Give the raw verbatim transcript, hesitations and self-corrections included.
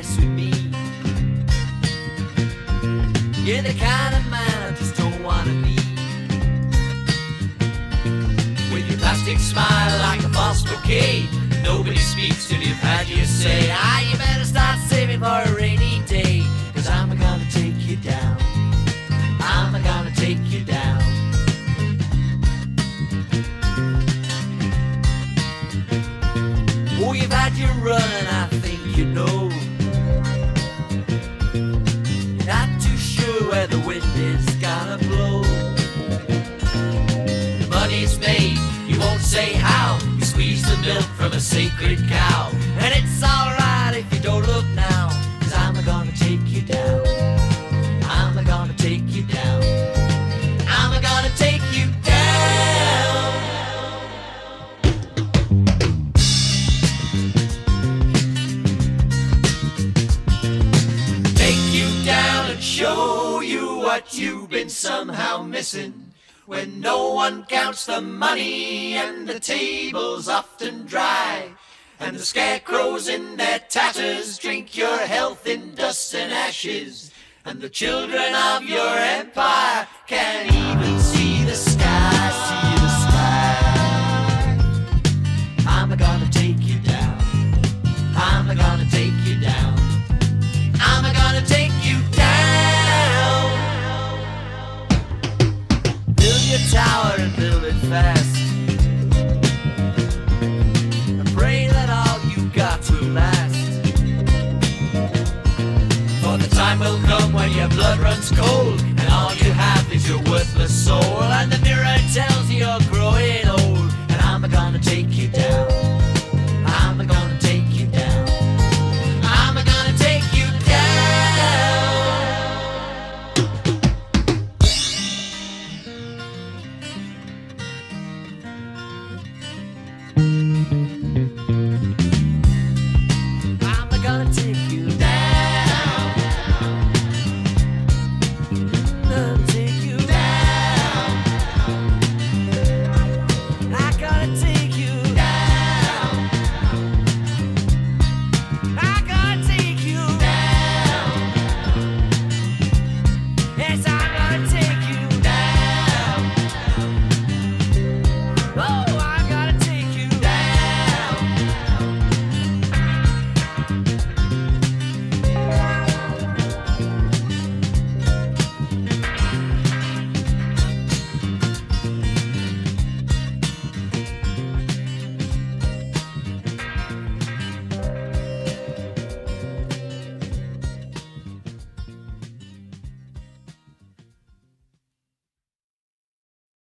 mess with me. You're the kind of man I just don't wanna be. With your plastic smile like a false bouquet, nobody speaks till you've had your say. Ah, you better start saving for a rainy day, 'cause I'm gonna take you down. I'm gonna take you down. Oh, you've had your run and I think you know. You're not too sure where the wind is gonna blow. The money's made, you won't say how. You squeeze the milk from a sacred cow. And it's alright if you don't look now, 'cause I'm gonna take you down. I'm gonna take you down. I'm gonna take you down. Take you down and show you what you've been somehow missing. When no one counts the money and the table's often dry, and the scarecrows in their tatters drink your health in dust and ashes, and the children of your empire can't even see the sky, see the sky. I'm gonna take you down. I'm gonna take you down. I'm gonna take you down. Build your tower and build it fast, and pray that all you got will last. For the time will come when your blood runs cold, and all you have is your worthless soul, and the mirror tells you you're growing old. And I'm gonna take you down. I'm gonna take you down. I'm gonna take you down. I'm gonna take you